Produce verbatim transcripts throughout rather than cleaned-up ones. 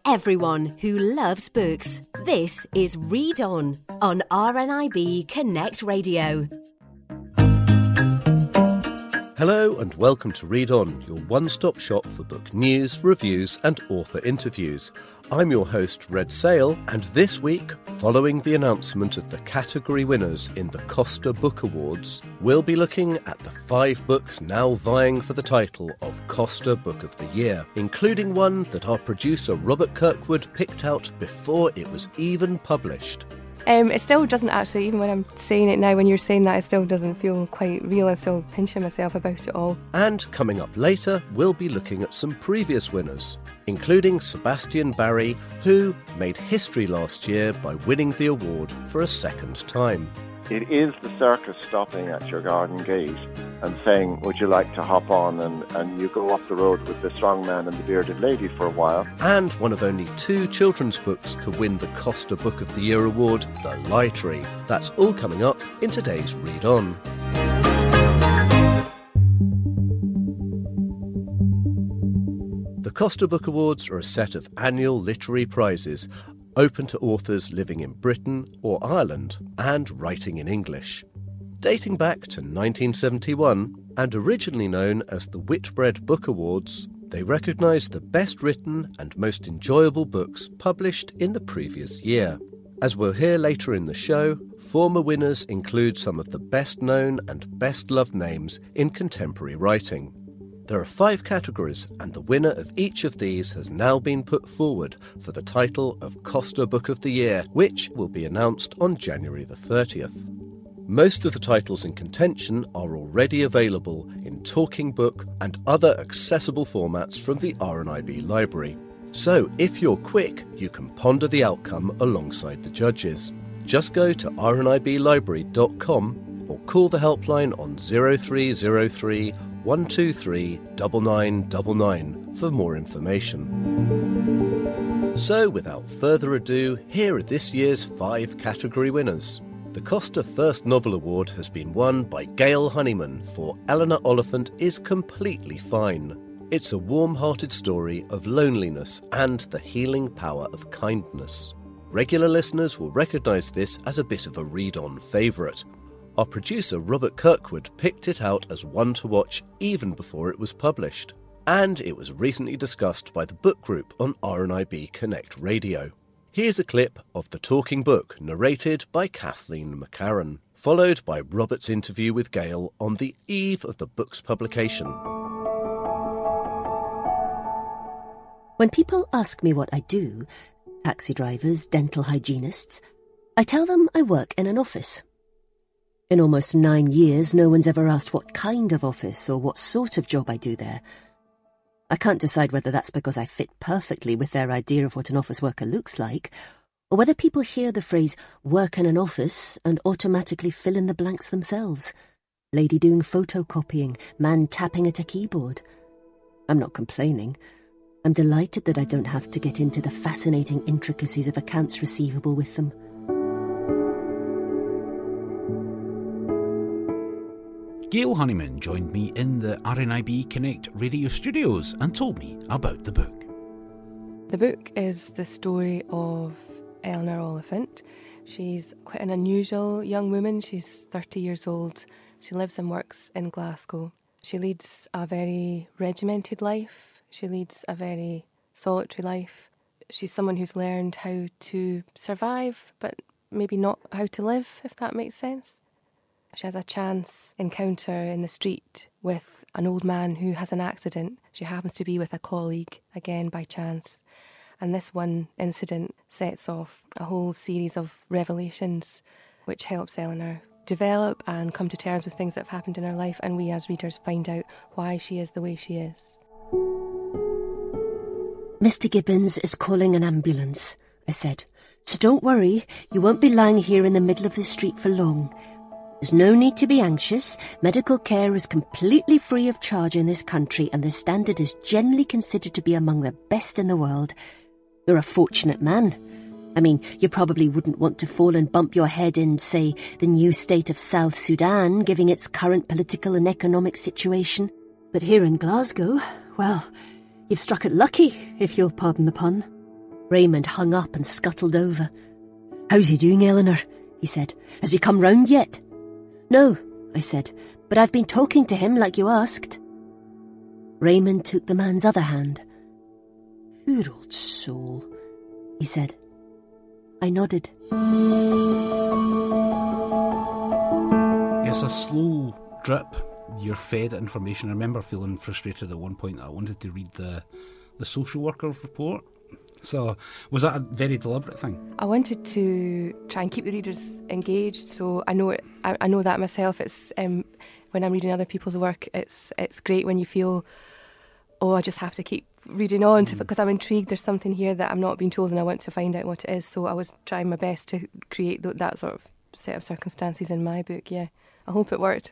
everyone who loves books. This is Read On on R N I B Connect Radio. Hello and welcome to Read On, your one-stop shop for book news, reviews and author interviews. I'm your host, Red Sale, and this week, following the announcement of the category winners in the Costa Book Awards, we'll be looking at the five books now vying for the title of Costa Book of the Year, including one that our producer Robert Kirkwood picked out before it was even published. Um, it still doesn't actually, even when I'm saying it now, when you're saying that, it still doesn't feel quite real. I'm still pinching myself about it all. And coming up later, we'll be looking at some previous winners, including Sebastian Barry, who made history last year by winning the award for a second time. It is the circus stopping at your garden gate and saying, would you like to hop on? And, and you go up the road with the strong man and the bearded lady for a while. And one of only two children's books to win the Costa Book of the Year award, The Lie Tree. That's all coming up in today's Read On. The Costa Book Awards are a set of annual literary prizes open to authors living in Britain or Ireland and writing in English. Dating back to nineteen seventy-one and originally known as the Whitbread Book Awards, they recognise the best written and most enjoyable books published in the previous year. As we'll hear later in the show, former winners include some of the best known and best loved names in contemporary writing. There are five categories, and the winner of each of these has now been put forward for the title of Costa Book of the Year, which will be announced on January the thirtieth. Most of the titles in contention are already available in talking book and other accessible formats from the R N I B library. So, if you're quick, you can ponder the outcome alongside the judges. Just go to r n i b library dot com or call the helpline on zero three zero three, one two three, nine nine nine nine for more information. So, without further ado, here are this year's five category winners. The Costa First Novel Award has been won by Gail Honeyman for Eleanor Oliphant is Completely Fine. It's a warm-hearted story of loneliness and the healing power of kindness. Regular listeners will recognise this as a bit of a read-on favourite. Our producer Robert Kirkwood picked it out as one to watch even before it was published. And it was recently discussed by the book group on R N I B Connect Radio. Here's a clip of the talking book narrated by Kathleen McCarran, followed by Robert's interview with Gail on the eve of the book's publication. When people ask me what I do, taxi drivers, dental hygienists, I tell them I work in an office. In almost nine years, no one's ever asked what kind of office or what sort of job I do there. I can't decide whether that's because I fit perfectly with their idea of what an office worker looks like, or whether people hear the phrase work in an office and automatically fill in the blanks themselves. Lady doing photocopying, man tapping at a keyboard. I'm not complaining. I'm delighted that I don't have to get into the fascinating intricacies of accounts receivable with them. Gail Honeyman joined me in the R N I B Connect radio studios and told me about the book. The book is the story of Eleanor Oliphant. She's quite an unusual young woman. She's thirty years old. She lives and works in Glasgow. She leads a very regimented life. She leads a very solitary life. She's someone who's learned how to survive, but maybe not how to live, if that makes sense. She has a chance encounter in the street with an old man who has an accident. She happens to be with a colleague, again by chance. And this one incident sets off a whole series of revelations which helps Eleanor develop and come to terms with things that have happened in her life, and we as readers find out why she is the way she is. Mister Gibbons is calling an ambulance, I said. So don't worry, you won't be lying here in the middle of the street for long. There's no need to be anxious. Medical care is completely free of charge in this country, and the standard is generally considered to be among the best in the world. You're a fortunate man. I mean, you probably wouldn't want to fall and bump your head in, say, the new state of South Sudan, given its current political and economic situation. But here in Glasgow, well, you've struck it lucky, if you'll pardon the pun. Raymond hung up and scuttled over. "How's he doing, Eleanor?" he said. "Has he come round yet?" "No," I said, "but I've been talking to him like you asked." Raymond took the man's other hand. "Poor old soul," he said. I nodded. It's a slow drip. You're fed information. I remember feeling frustrated at one point that I wanted to read the the social worker's report. So was that a very deliberate thing? I wanted to try and keep the readers engaged. So I know it, I, I know that myself. It's um, when I'm reading other people's work, it's it's great when you feel, oh, I just have to keep reading on mm. to, because I'm intrigued. There's something here that I'm not being told, and I want to find out what it is. So I was trying my best to create th- that sort of set of circumstances in my book. Yeah, I hope it worked.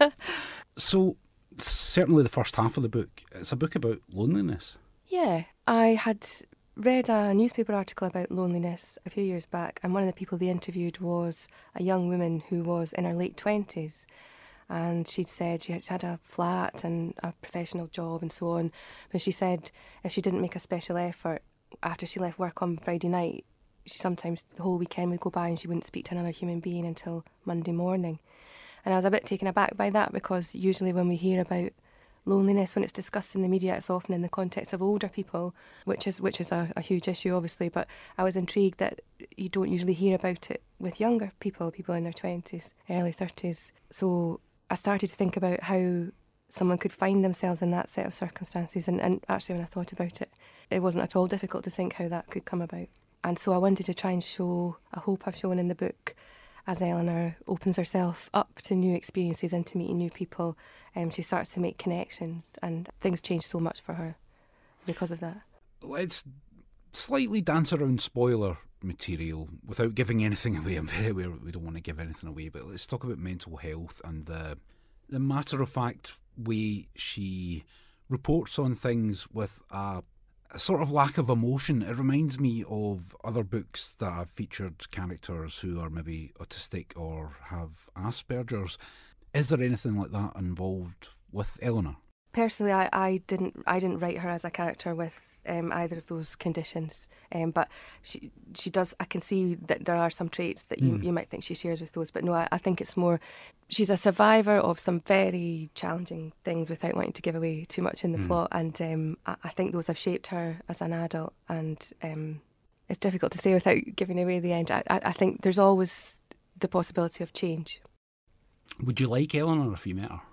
So certainly the first half of the book, it's a book about loneliness. Yeah, I had read a newspaper article about loneliness a few years back, and one of the people they interviewed was a young woman who was in her late twenties, and she'd said she had a flat and a professional job and so on, but she said if she didn't make a special effort after she left work on Friday night, she sometimes the whole weekend would go by and she wouldn't speak to another human being until Monday morning. And I was a bit taken aback by that, because usually when we hear about loneliness, when it's discussed in the media, it's often in the context of older people, which is which is a, a huge issue, obviously. But I was intrigued that you don't usually hear about it with younger people, people in their twenties, early thirties. So I started to think about how someone could find themselves in that set of circumstances. And, and actually, when I thought about it, it wasn't at all difficult to think how that could come about. And so I wanted to try and show, I hope I've shown in the book, as Eleanor opens herself up to new experiences and to meeting new people, um, she starts to make connections, and things change so much for her because of that. Let's slightly dance around spoiler material without giving anything away. I'm very aware we don't want to give anything away, but let's talk about mental health and the, the matter-of-fact way she reports on things with a a sort of lack of emotion. It reminds me of other books that have featured characters who are maybe autistic or have Asperger's. Is there anything like that involved with Eleanor? Personally, I, I didn't I didn't write her as a character with um, either of those conditions, um, but she she does. I can see that there are some traits that you, mm. you might think she shares with those, but no, I, I think it's more she's a survivor of some very challenging things without wanting to give away too much in the mm. plot, and um, I, I think those have shaped her as an adult, and um, it's difficult to say without giving away the end. I, I, I think there's always the possibility of change. Would you like Eleanor if you met her?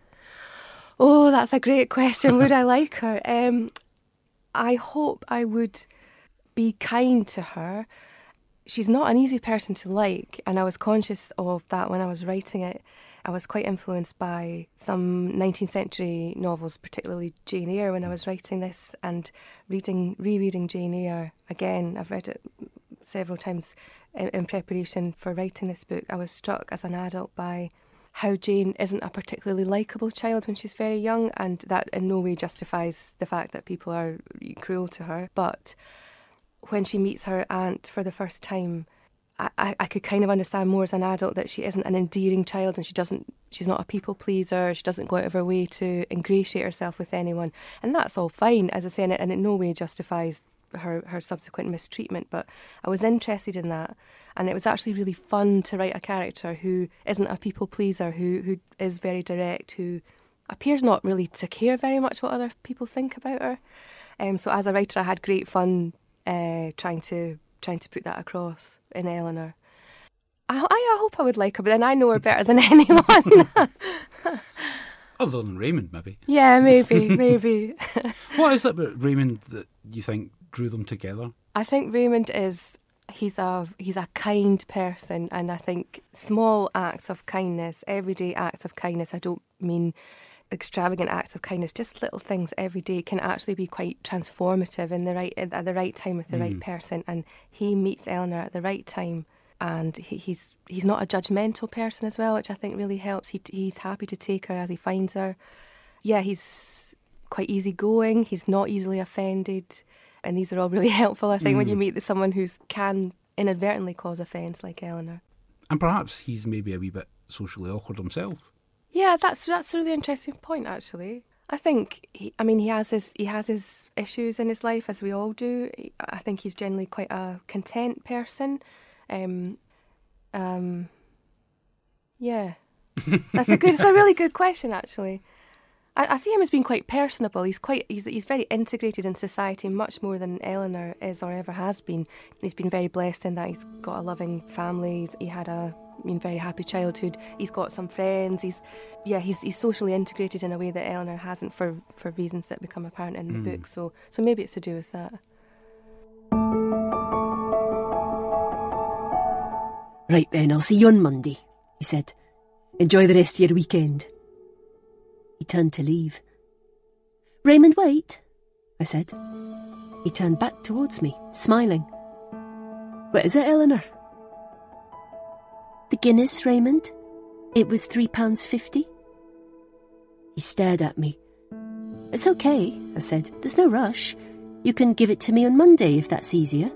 Oh, that's a great question. Would I like her? Um, I hope I would be kind to her. She's not an easy person to like, and I was conscious of that when I was writing it. I was quite influenced by some nineteenth century novels, particularly Jane Eyre, when I was writing this, and reading, rereading Jane Eyre again. I've read it several times in, in preparation for writing this book. I was struck as an adult by how Jane isn't a particularly likeable child when she's very young, and that in no way justifies the fact that people are cruel to her. But when she meets her aunt for the first time, I, I could kind of understand more as an adult that she isn't an endearing child, and she doesn't she's not a people pleaser, she doesn't go out of her way to ingratiate herself with anyone. And that's all fine, as I say, and it in no way justifies her, her subsequent mistreatment. But I was interested in that. And it was actually really fun to write a character who isn't a people pleaser, who who is very direct, who appears not really to care very much what other people think about her. Um, so as a writer, I had great fun uh, trying to trying to put that across in Eleanor. I, I, I hope I would like her, but then I know her better than anyone. Other than Raymond, maybe. Yeah, maybe, maybe. What is it about Raymond that you think drew them together? I think Raymond is... He's a he's a kind person, and I think small acts of kindness, everyday acts of kindness, I don't mean extravagant acts of kindness, just little things every day can actually be quite transformative in the right at the right time with the mm. right person. And he meets Eleanor at the right time, and he, he's he's not a judgmental person as well, which I think really helps. He he's happy to take her as he finds her. Yeah, he's quite easygoing. He's not easily offended. And these are all really helpful, I think, mm. when you meet someone who can inadvertently cause offence, like Eleanor. And perhaps he's maybe a wee bit socially awkward himself. Yeah, that's that's a really interesting point, actually. I think he, I mean he has his he has his issues in his life, as we all do. I think he's generally quite a content person. Um, um, yeah, that's a good. It's a really good question, actually. I, I see him as being quite personable. He's quite he's he's very integrated in society, much more than Eleanor is or ever has been. He's been very blessed in that he's got a loving family. He's, he had a I mean, very happy childhood. He's got some friends. He's, yeah, he's he's socially integrated in a way that Eleanor hasn't for, for reasons that become apparent in the mm. book. So so maybe it's to do with that. Right then, I'll see you on Monday, he said. Enjoy the rest of your weekend. He turned to leave. Raymond, wait, I said. He turned back towards me, smiling. What is it, Eleanor? The Guinness, Raymond. It was three pounds fifty. He stared at me. It's okay, I said. There's no rush. You can give it to me on Monday if that's easier.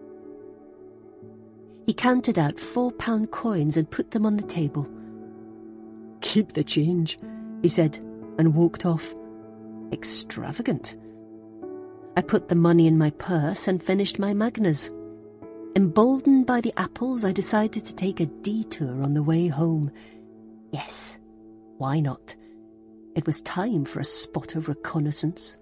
He counted out four pound coins and put them on the table. Keep the change, he said, and walked off. Extravagant. I put the money in my purse and finished my Magners. Emboldened by the apples, I decided to take a detour on the way home. Yes, why not? It was time for a spot of reconnaissance.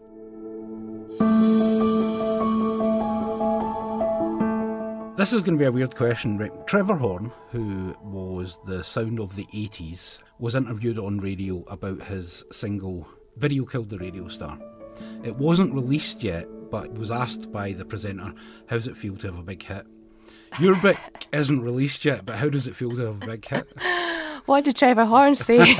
This is going to be a weird question, right? Trevor Horn, who was the sound of the eighties, was interviewed on radio about his single Video Killed the Radio Star. It wasn't released yet, but was asked by the presenter, how's it feel to have a big hit? Your book isn't released yet, but how does it feel to have a big hit? What did Trevor Horn say?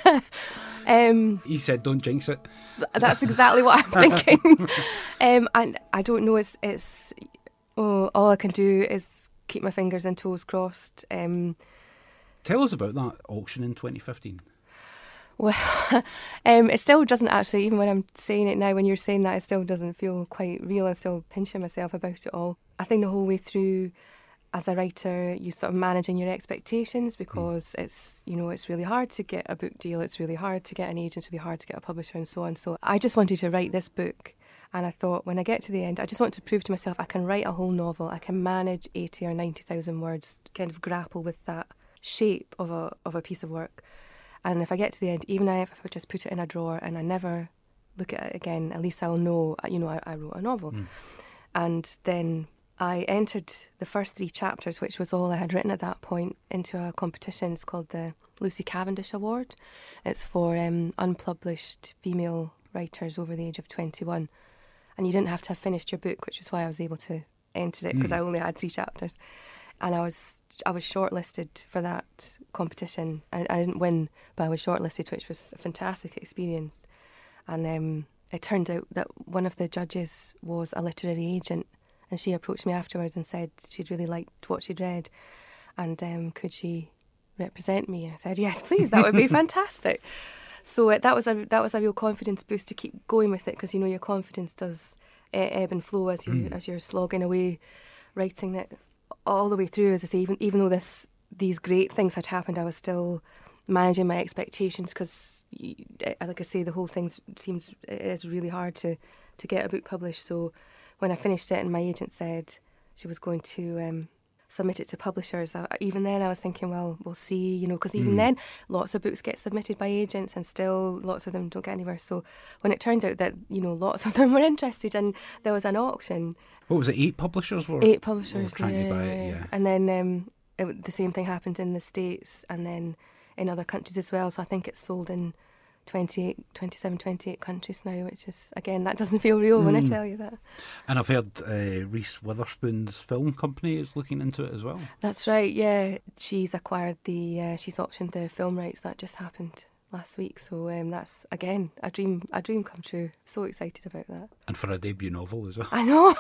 um, he said, don't jinx it. That's exactly what I'm thinking. um, and I don't know, it's, it's oh, all I can do is keep my fingers and toes crossed. Um, Tell us about that auction in twenty fifteen. Well, um, it still doesn't actually, even when I'm saying it now, when you're saying that, it still doesn't feel quite real. I'm still pinching myself about it all. I think the whole way through, as a writer, you sort of managing your expectations because mm. it's, you know, it's really hard to get a book deal. It's really hard to get an agent. It's really hard to get a publisher and so on. So I just wanted to write this book. And I thought, when I get to the end, I just want to prove to myself I can write a whole novel. I can manage eighty or ninety thousand words, kind of grapple with that shape of a of a piece of work. And if I get to the end, even if I just put it in a drawer and I never look at it again, at least I'll know, you know, I, I wrote a novel. Mm. And then I entered the first three chapters, which was all I had written at that point, into a competition. It's called the Lucy Cavendish Award. It's for um, unpublished female writers over the age of twenty-one. And you didn't have to have finished your book, which was why I was able to enter it, because mm. I only had three chapters. And I was I was shortlisted for that competition. I, I didn't win, but I was shortlisted, which was a fantastic experience. And um, it turned out that one of the judges was a literary agent, and she approached me afterwards and said she'd really liked what she'd read, and um, could she represent me? And I said, yes, please, that would be fantastic. So uh, that was a that was a real confidence boost to keep going with it, because you know your confidence does uh, ebb and flow as you mm. as you're slogging away, writing it all the way through. As I say, even even though this these great things had happened, I was still managing my expectations, because, like I say, the whole thing seems it is really hard to to get a book published. So when I finished it, and my agent said she was going to um, submit it to publishers, I, even then I was thinking, well, we'll see, you know, because even mm. then lots of books get submitted by agents and still lots of them don't get anywhere. So when it turned out that, you know, lots of them were interested and there was an auction. What was it, eight publishers were? Eight publishers, trying yeah, to buy it, yeah. And then um, it, the same thing happened in the States and then in other countries as well. So I think it's sold in twenty-eight, twenty-seven, twenty-eight countries now, which is, again, that doesn't feel real mm. when I tell you that. And I've heard uh, Reese Witherspoon's film company is looking into it as well. That's right, yeah. She's acquired the, uh, she's optioned the film rights. That just happened last week. So um, that's, again, a dream a dream come true. So excited about that. And for a debut novel as well. I know.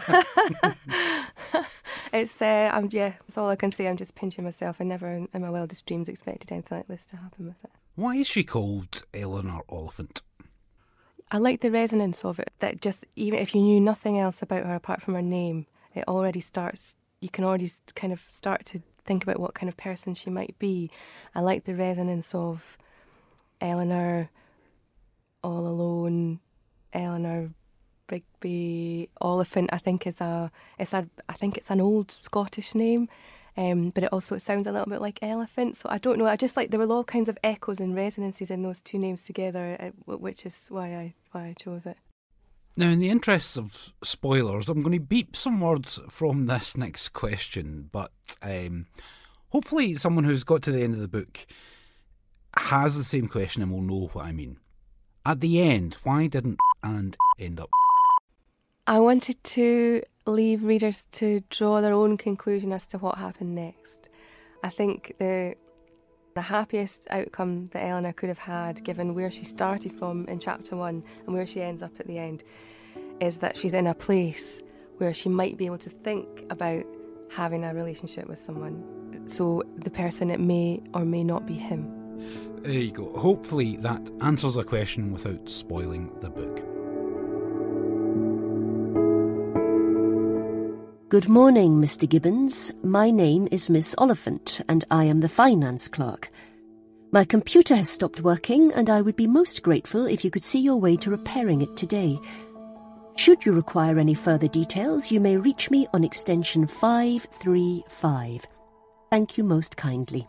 It's, uh, I'm, yeah, that's all I can say. I'm just pinching myself. I never in my wildest dreams expected anything like this to happen with it. Why is she called Eleanor Oliphant? I like the resonance of it, that just even if you knew nothing else about her apart from her name, it already starts, you can already kind of start to think about what kind of person she might be. I like the resonance of Eleanor All Alone, Eleanor Rigby. Oliphant, I think is a it's a I think it's an old Scottish name, um, but it also it sounds a little bit like elephant. So I don't know. I just like there were all kinds of echoes and resonances in those two names together, which is why I why I chose it. Now, in the interests of spoilers, I'm going to beep some words from this next question, but um, hopefully someone who's got to the end of the book has the same question and will know what I mean. At the end, why didn't and end up? I wanted to leave readers to draw their own conclusion as to what happened next. I think the the happiest outcome that Eleanor could have had, given where she started from in chapter one and where she ends up at the end, is that she's in a place where she might be able to think about having a relationship with someone. So the person, it may or may not be him. There you go. Hopefully that answers a question without spoiling the book. Good morning, Mister Gibbons. My name is Miss Oliphant, and I am the finance clerk. My computer has stopped working, and I would be most grateful if you could see your way to repairing it today. Should you require any further details, you may reach me on extension five three five. Thank you most kindly.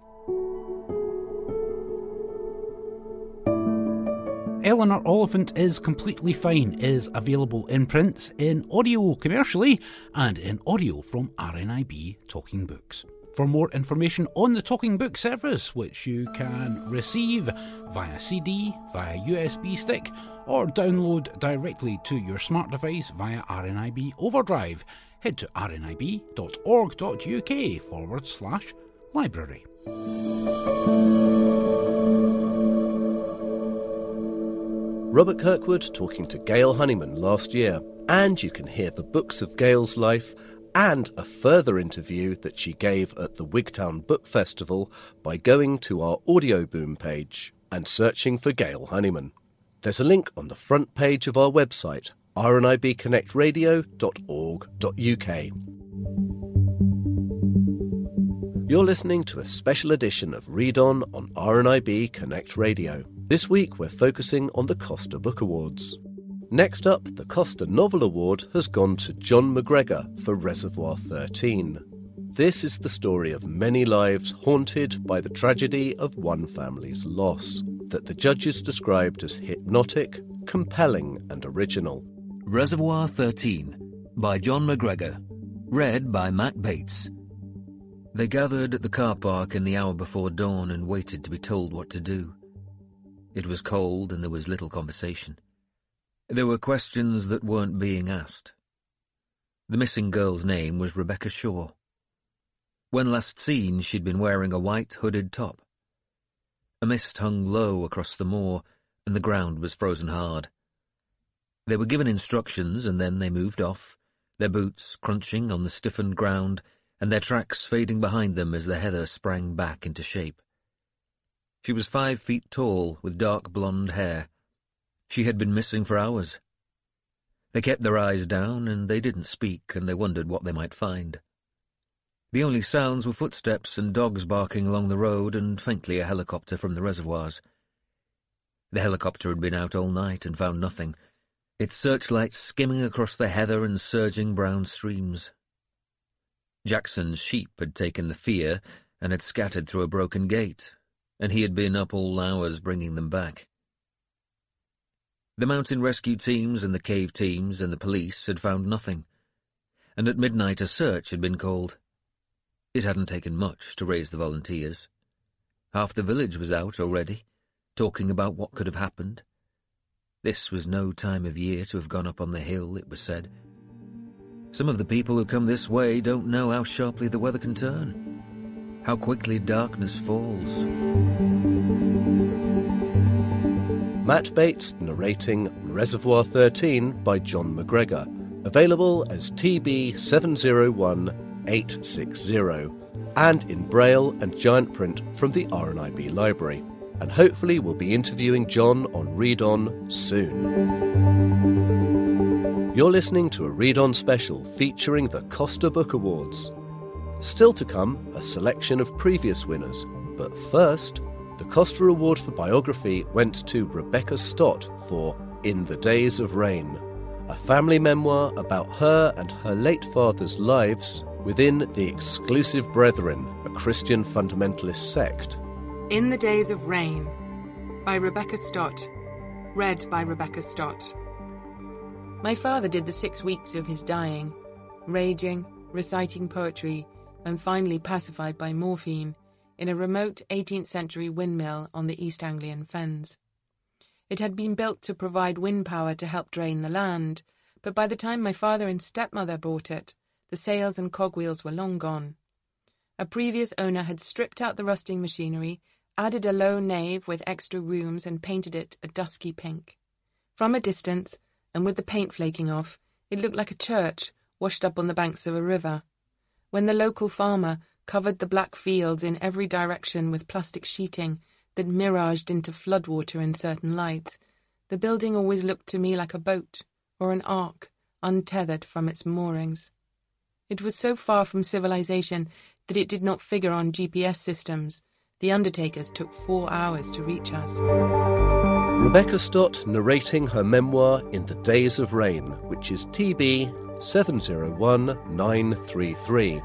Eleanor Oliphant is Completely Fine is available in print, in audio commercially, and in audio from R N I B Talking Books. For more information on the Talking Book service, which you can receive via C D, via U S B stick, or download directly to your smart device via R N I B Overdrive, head to rnib.org.uk forward slash library. Robert Kirkwood talking to Gail Honeyman last year, and you can hear the books of Gail's life and a further interview that she gave at the Wigtown Book Festival by going to our Audio Boom page and searching for Gail Honeyman. There's a link on the front page of our website, r n i b connect radio dot org dot u k. You're listening to a special edition of Read On on R N I B Connect Radio. This week we're focusing on the Costa Book Awards. Next up, the Costa Novel Award has gone to John McGregor for Reservoir thirteen. This is the story of many lives haunted by the tragedy of one family's loss, that the judges described as hypnotic, compelling and original. Reservoir thirteen by John McGregor. Read by Matt Bates. They gathered at the car park in the hour before dawn and waited to be told what to do. It was cold and there was little conversation. There were questions that weren't being asked. The missing girl's name was Rebecca Shaw. When last seen, she'd been wearing a white hooded top. A mist hung low across the moor, and the ground was frozen hard. They were given instructions, and then they moved off, their boots crunching on the stiffened ground, and their tracks fading behind them as the heather sprang back into shape. She was five feet tall, with dark blonde hair. She had been missing for hours. They kept their eyes down, and they didn't speak, and they wondered what they might find. The only sounds were footsteps and dogs barking along the road, and faintly a helicopter from the reservoirs. The helicopter had been out all night and found nothing, its searchlights skimming across the heather and surging brown streams. Jackson's sheep had taken the fear and had scattered through a broken gate, and he had been up all hours bringing them back. The mountain rescue teams and the cave teams and the police had found nothing, and at midnight a search had been called. It hadn't taken much to raise the volunteers. Half the village was out already, talking about what could have happened. This was no time of year to have gone up on the hill, it was said. Some of the people who come this way don't know how sharply the weather can turn, how quickly darkness falls. Matt Bates narrating Reservoir thirteen by John McGregor, available as T B seven zero one eight six zero, and in Braille and giant print from the R N I B Library. And hopefully we'll be interviewing John on Read On soon. You're listening to a Read On special featuring the Costa Book Awards. Still to come, a selection of previous winners, but first, The Costa Award for Biography went to Rebecca Stott for In the Days of Rain, a family memoir about her and her late father's lives within the Exclusive Brethren, a Christian fundamentalist sect. In the Days of Rain by Rebecca Stott. Read by Rebecca Stott. My father did the six weeks of his dying, raging, reciting poetry, and finally pacified by morphine, in a remote eighteenth century windmill on the East Anglian Fens. It had been built to provide wind power to help drain the land, but by the time my father and stepmother bought it, the sails and cogwheels were long gone. A previous owner had stripped out the rusting machinery, added a low nave with extra rooms and painted it a dusky pink. From a distance, and with the paint flaking off, it looked like a church washed up on the banks of a river. When the local farmer covered the black fields in every direction with plastic sheeting that miraged into floodwater in certain lights, the building always looked to me like a boat or an ark untethered from its moorings. It was so far from civilization that it did not figure on G P S systems. The undertakers took four hours to reach us. Rebecca Stott narrating her memoir In the Days of Rain, which is T B seven zero one nine three three.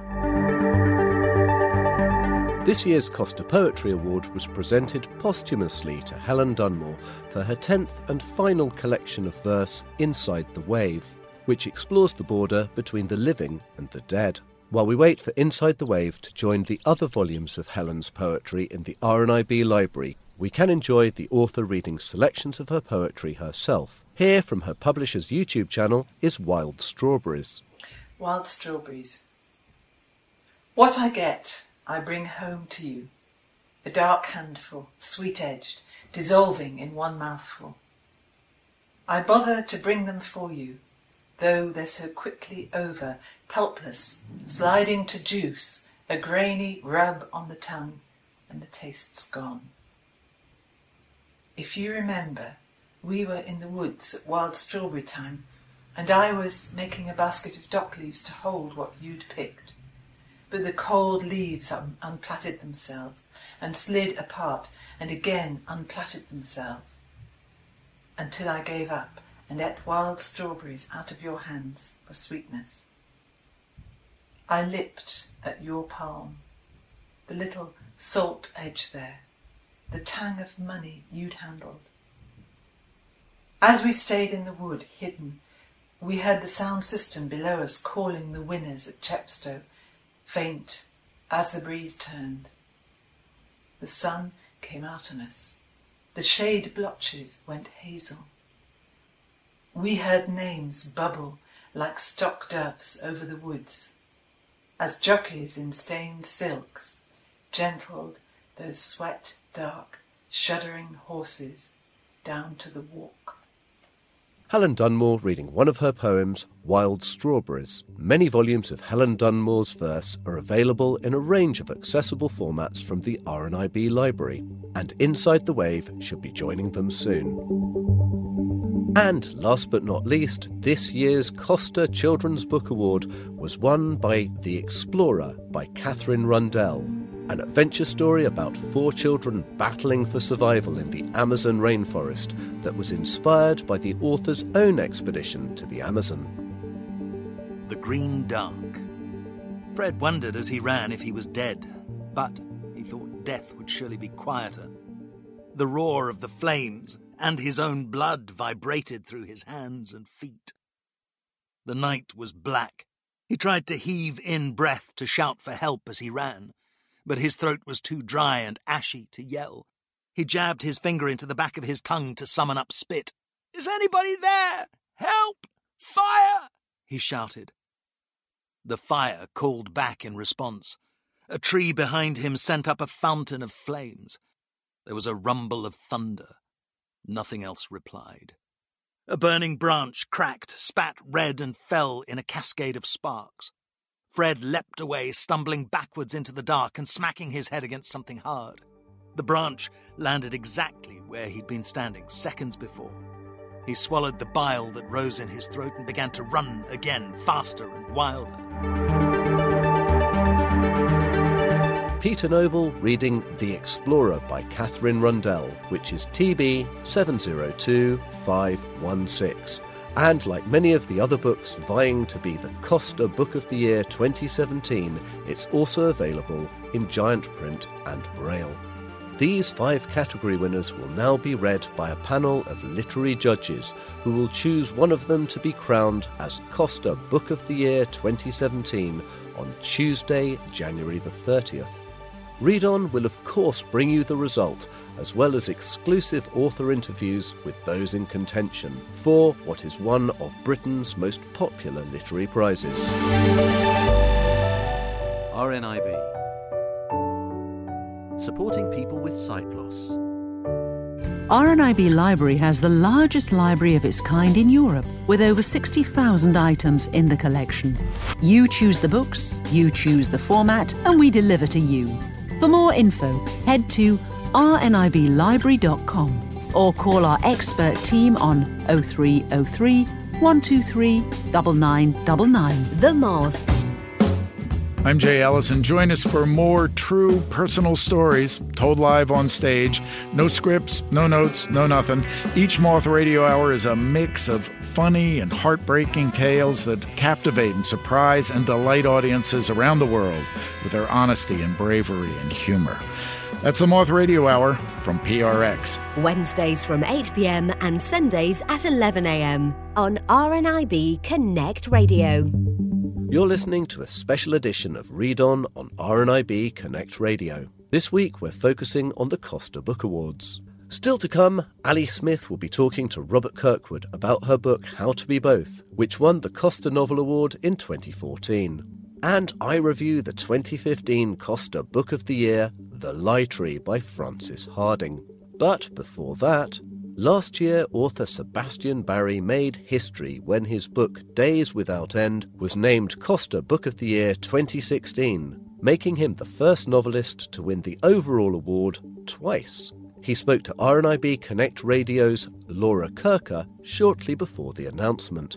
This year's Costa Poetry Award was presented posthumously to Helen Dunmore for her tenth and final collection of verse, Inside the Wave, which explores the border between the living and the dead. While we wait for Inside the Wave to join the other volumes of Helen's poetry in the R N I B library, we can enjoy the author reading selections of her poetry herself. Here from her publisher's YouTube channel is Wild Strawberries. Wild Strawberries. What I get, I bring home to you, a dark handful, sweet-edged, dissolving in one mouthful. I bother to bring them for you, though they're so quickly over, pulpless, sliding to juice, a grainy rub on the tongue, and the taste's gone. If you remember, we were in the woods at wild strawberry time, and I was making a basket of dock leaves to hold what you'd picked. But the cold leaves un- unplaited themselves and slid apart and again unplaited themselves, until I gave up and ate wild strawberries out of your hands for sweetness. I lipped at your palm, the little salt edge there, the tang of money you'd handled. As we stayed in the wood, hidden, we heard the sound system below us calling the winners at Chepstow, faint as the breeze turned. The sun came out on us. The shade blotches went hazel. We heard names bubble like stock doves over the woods, as jockeys in stained silks gentled those sweat-dark, shuddering horses down to the walk. Helen Dunmore reading one of her poems, Wild Strawberries. Many volumes of Helen Dunmore's verse are available in a range of accessible formats from the R N I B library, and Inside the Wave should be joining them soon. And last but not least, this year's Costa Children's Book Award was won by The Explorer by Catherine Rundell, an adventure story about four children battling for survival in the Amazon rainforest that was inspired by the author's own expedition to the Amazon. The Green Dark. Fred wondered as he ran if he was dead, but he thought death would surely be quieter. The roar of the flames and his own blood vibrated through his hands and feet. The night was black. He tried to heave in breath to shout for help as he ran, but his throat was too dry and ashy to yell. He jabbed his finger into the back of his tongue to summon up spit. "Is anybody there? Help! Fire!" he shouted. The fire called back in response. A tree behind him sent up a fountain of flames. There was a rumble of thunder. Nothing else replied. A burning branch cracked, spat red, and fell in a cascade of sparks. Fred leapt away, stumbling backwards into the dark and smacking his head against something hard. The branch landed exactly where he'd been standing seconds before. He swallowed the bile that rose in his throat and began to run again, faster and wilder. Peter Noble reading The Explorer by Catherine Rundell, which is T B seven zero two five one six. And like many of the other books vying to be the Costa Book of the Year twenty seventeen, it's also available in giant print and braille. These five category winners will now be read by a panel of literary judges who will choose one of them to be crowned as Costa Book of the Year twenty seventeen on Tuesday, January the thirtieth. Read On will of course bring you the result, as well as exclusive author interviews with those in contention for what is one of Britain's most popular literary prizes. R N I B. Supporting people with sight loss. R N I B Library has the largest library of its kind in Europe, with over sixty thousand items in the collection. You choose the books, you choose the format, and we deliver to you. For more info, head to r n i b library dot com or call our expert team on oh three oh three, one two three, nine nine nine nine. The Moth. I'm Jay Ellison. Join us for more true personal stories told live on stage. No scripts, no notes, no nothing. Each Moth Radio Hour is a mix of funny and heartbreaking tales that captivate and surprise and delight audiences around the world with their honesty and bravery and humor. That's the Moth Radio Hour from P R X. Wednesdays from eight p.m. and Sundays at eleven a.m. on R N I B Connect Radio. You're listening to a special edition of Read On on R N I B Connect Radio. This week we're focusing on the Costa Book Awards. Still to come, Ali Smith will be talking to Robert Kirkwood about her book How to Be Both, which won the Costa Novel Award in twenty fourteen. And I review the twenty fifteen Costa Book of the Year, The Lie Tree by Frances Hardinge. But before that, last year author Sebastian Barry made history when his book Days Without End was named Costa Book of the Year twenty sixteen, making him the first novelist to win the overall award twice. He spoke to R N I B Connect Radio's Laura Kirker shortly before the announcement.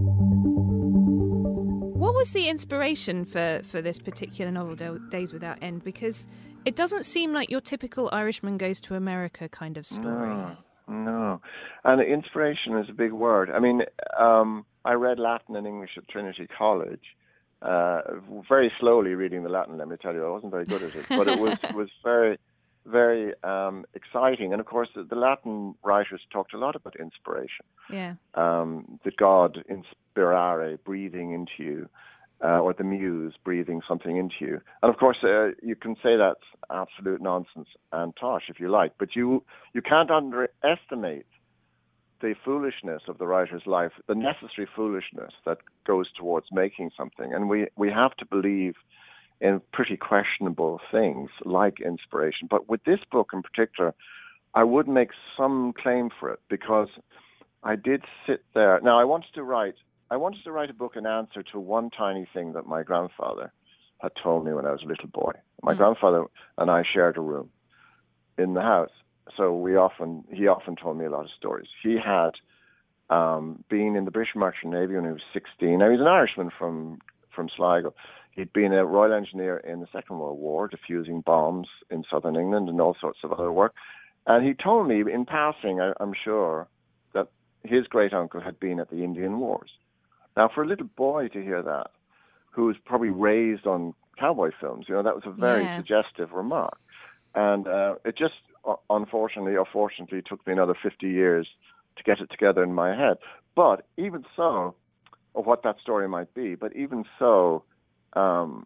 What was the inspiration for, for this particular novel, Days Without End? Because it doesn't seem like your typical Irishman goes to America kind of story. No, no. And inspiration is a big word. I mean, um, I read Latin and English at Trinity College, uh, very slowly reading the Latin, let me tell you. I wasn't very good at it, but it was, was very... very um, exciting. And of course, the, the Latin writers talked a lot about inspiration. Yeah. Um, the god inspirare, breathing into you, uh, or the muse breathing something into you. And of course, uh, you can say that's absolute nonsense and tosh if you like, but you you can't underestimate the foolishness of the writer's life, the necessary foolishness that goes towards making something. And we, we have to believe in pretty questionable things like inspiration. But with this book in particular, I would make some claim for it because I did sit there. Now, I wanted to write, I wanted to write a book in answer to one tiny thing that my grandfather had told me when I was a little boy. My mm. grandfather and I shared a room in the house. So we often, he often told me a lot of stories. He had um, been in the British Merchant Navy when he was sixteen. Now, he's an Irishman from, from Sligo. He'd been a Royal Engineer in the Second World War, defusing bombs in southern England and all sorts of other work. And he told me, in passing, I, I'm sure, that his great-uncle had been at the Indian Wars. Now, for a little boy to hear that, who was probably raised on cowboy films, you know, that was a very yeah. suggestive remark. And uh, it just, uh, unfortunately or fortunately, took me another fifty years to get it together in my head. But even so, or what that story might be, but even so, Um,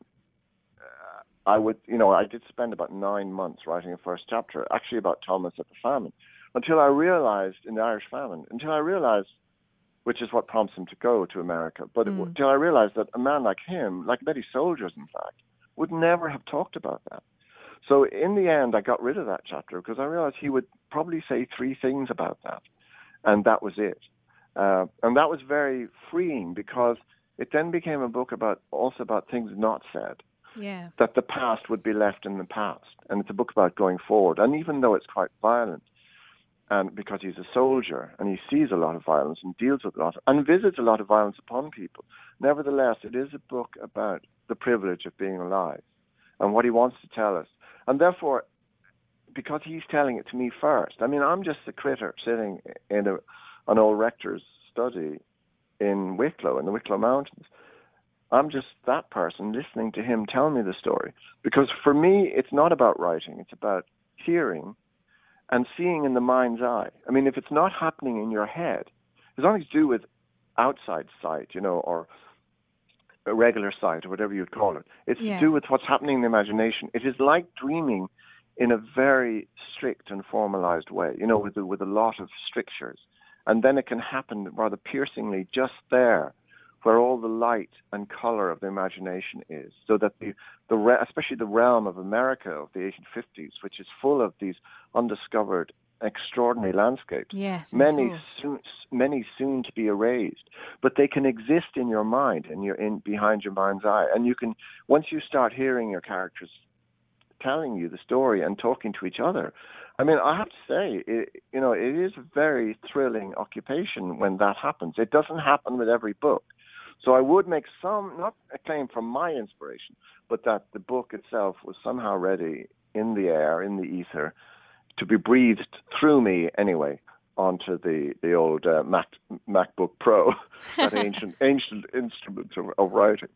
I would, you know, I did spend about nine months writing a first chapter, actually about Thomas at the famine, until I realized, in the Irish famine, until I realized, which is what prompts him to go to America, but mm. it, until I realized that a man like him, like many soldiers, in fact, would never have talked about that. So in the end, I got rid of that chapter because I realized he would probably say three things about that, and that was it. Uh, and that was very freeing because it then became a book about also about things not said. Yeah. That the past would be left in the past. And it's a book about going forward. And even though it's quite violent, and because he's a soldier and he sees a lot of violence and deals with a lot of, and visits a lot of violence upon people, nevertheless, it is a book about the privilege of being alive and what he wants to tell us. And therefore, because he's telling it to me first, I mean, I'm just a critter sitting in a, an old rector's study in Wicklow, in the Wicklow Mountains. I'm just that person listening to him tell me the story. Because for me, it's not about writing. It's about hearing and seeing in the mind's eye. I mean, if it's not happening in your head, it's nothing to do with outside sight, you know, or a regular sight, or whatever you'd call it. It's yeah. to do with what's happening in the imagination. It is like dreaming in a very strict and formalized way, you know, with a, with a lot of strictures. And then it can happen rather piercingly just there, where all the light and color of the imagination is, so that the, the re- especially the realm of America of the eighteen fifties, which is full of these undiscovered, extraordinary landscapes, yes, many soon, many soon to be erased, but they can exist in your mind and you're in behind your mind's eye, and you can, once you start hearing your characters telling you the story and talking to each other. I mean, I have to say, it, you know, it is a very thrilling occupation when that happens. It doesn't happen with every book. So I would make some, not a claim from my inspiration, but that the book itself was somehow ready in the air, in the ether, to be breathed through me anyway onto the, the old uh, Mac, MacBook Pro, that ancient ancient instrument of, of writing.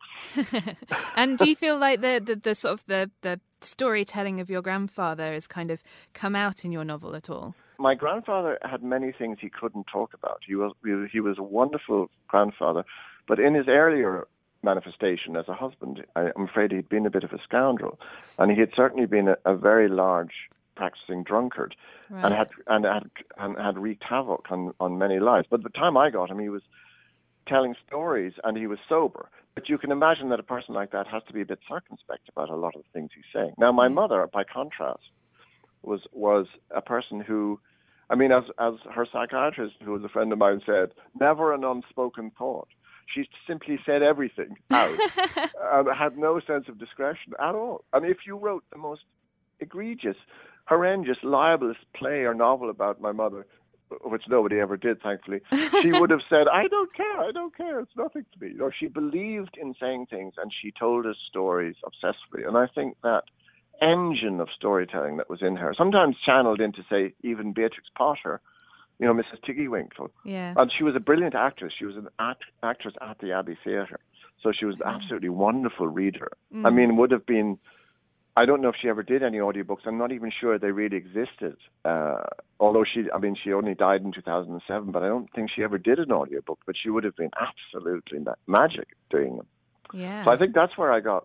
And do you feel like the, the, the sort of the, the storytelling of your grandfather has kind of come out in your novel at all? My grandfather had many things he couldn't talk about. He was he was a wonderful grandfather, but in his earlier manifestation as a husband, I'm afraid he'd been a bit of a scoundrel, and he had certainly been a, a very large practicing drunkard, right. and had and had and had wreaked havoc on, on many lives. But by the time I got him, he was telling stories and he was sober. But you can imagine that a person like that has to be a bit circumspect about a lot of the things he's saying. Now, my mother, by contrast, was was a person who, I mean, as as her psychiatrist, who was a friend of mine, said, never an unspoken thought. She simply said everything out and had no sense of discretion at all. I mean, if you wrote the most egregious, horrendous, libelous play or novel about my mother, which nobody ever did, thankfully, she would have said, I don't care, I don't care, it's nothing to me. You know, she believed in saying things, and she told us stories obsessively. And I think that engine of storytelling that was in her, sometimes channeled into, say, even Beatrix Potter, you know, Missus Tiggywinkle. Yeah. And she was a brilliant actress. She was an act- actress at the Abbey Theatre. So she was an absolutely wonderful reader. Mm. I mean, would have been, I don't know if she ever did any audiobooks. I'm not even sure they really existed. Uh, although she, I mean, she only died in two thousand seven, but I don't think she ever did an audiobook. But she would have been absolutely ma- magic doing them. Yeah. So I think that's where I got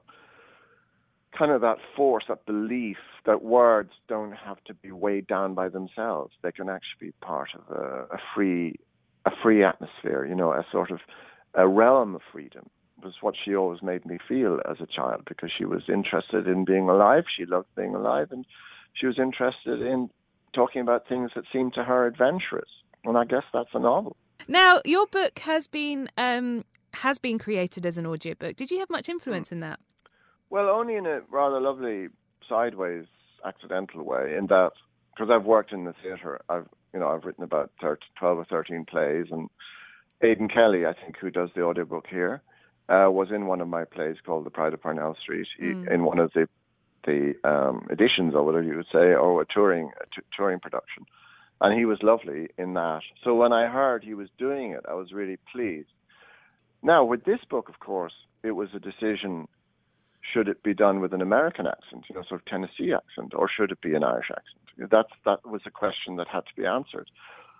kind of that force, that belief that words don't have to be weighed down by themselves. They can actually be part of a, a free, a free atmosphere. You know, a sort of a realm of freedom. Was what she always made me feel as a child, because she was interested in being alive. She loved being alive, and she was interested in talking about things that seemed to her adventurous. And I guess that's a novel. Now, your book has been um, has been created as an audiobook. Did you have much influence in that? Well, only in a rather lovely, sideways, accidental way. In that, because I've worked in the theatre, I've you know I've written about twelve or thirteen plays, and Aidan Kelly, I think, who does the audiobook here, Uh, was in one of my plays called The Pride of Parnell Street, he, mm. in one of the the um, editions, or whatever you would say, or a touring a t- touring production, and he was lovely in that. So when I heard he was doing it, I was really pleased. Now with this book, of course, it was a decision: should it be done with an American accent, you know, sort of Tennessee accent, or should it be an Irish accent? That's that was a question that had to be answered,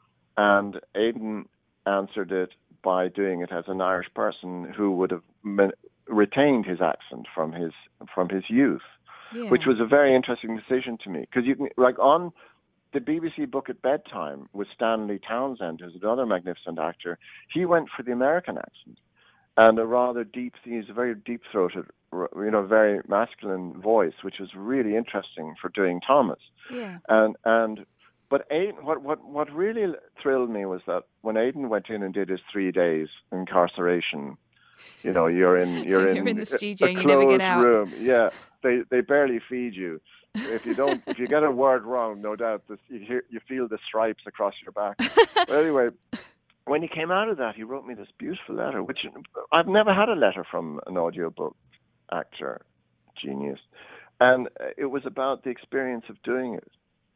and Aidan answered it by doing it as an Irish person who would have me- retained his accent from his from his youth, yeah. which was a very interesting decision to me. Because you can, like on the B B C Book at Bedtime with Stanley Townsend, who's another magnificent actor, he went for the American accent and a rather deep. He's a very deep-throated, you know, very masculine voice, which was really interesting for doing Thomas. Yeah. And and. But Aidan, what, what, what really thrilled me was that when Aidan went in and did his three days incarceration, you know, you're in you're, you're in, in the studio, a, a and you never get out. Room. Yeah, they they barely feed you. If you don't, if you get a word wrong, no doubt this, you hear you feel the stripes across your back. But anyway, when he came out of that, he wrote me this beautiful letter, which I've never had a letter from an audiobook actor, genius. And it was about the experience of doing it.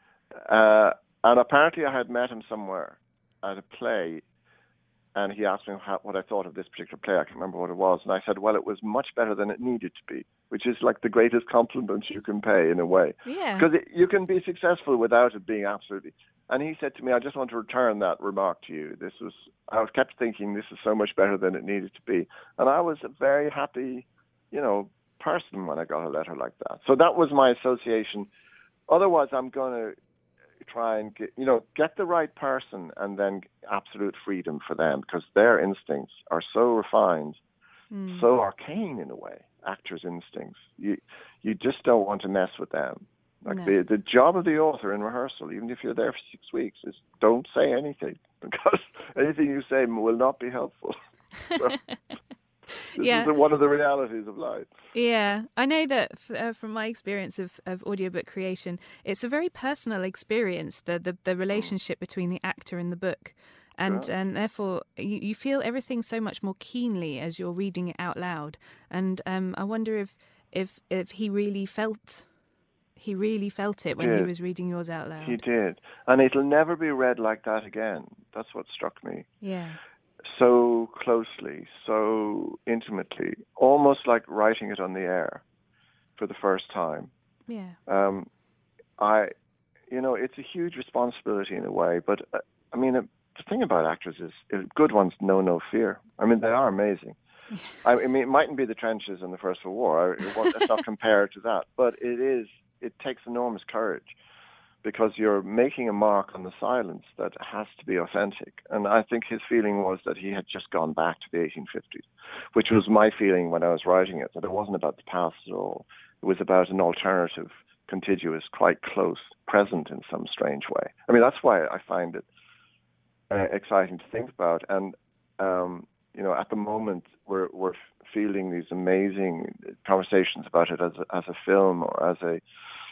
Uh, and apparently I had met him somewhere at a play, and he asked me how, what I thought of this particular play. I can't remember what it was. And I said, well, it was much better than it needed to be, which is like the greatest compliment you can pay in a way. Yeah. Because it, you can be successful without it being absolutely. And he said to me, I just want to return that remark to you. This was, I was kept thinking this is so much better than it needed to be. And I was a very happy, you know, person when I got a letter like that. So that was my association. Otherwise, I'm going to try and get, you know, get the right person and then absolute freedom for them, because their instincts are so refined, mm. so arcane in a way, actors' instincts. You you just don't want to mess with them. Like no. the the job of the author in rehearsal, even if you're there for six weeks, is don't say anything, because anything you say will not be helpful. So, this yeah. is one of the realities of life. Yeah, I know that f- uh, from my experience of, of audiobook creation, it's a very personal experience, the, the, the relationship between the actor and the book. And yeah. and therefore, you, you feel everything so much more keenly as you're reading it out loud. And um, I wonder if, if if he really felt he really felt it when he he was reading yours out loud. He did. And it'll never be read like that again. That's what struck me. Yeah. So closely, so intimately, almost like writing it on the air for the first time. Yeah. Um, I, you know, it's a huge responsibility in a way, but uh, I mean, uh, the thing about actors is, uh, good ones know no fear. I mean, they are amazing. I, I mean, it mightn't be the trenches in the First World War. I, it, it's not compared to that, but it is. It takes enormous courage, because you're making a mark on the silence that has to be authentic. And I think his feeling was that he had just gone back to the eighteen fifties, which was my feeling when I was writing it, that it wasn't about the past at all. It was about an alternative, contiguous, quite close present in some strange way. I mean, that's why I find it uh, exciting to think about. And, um, you know, at the moment, we're, we're feeling these amazing conversations about it as a, as a film or as a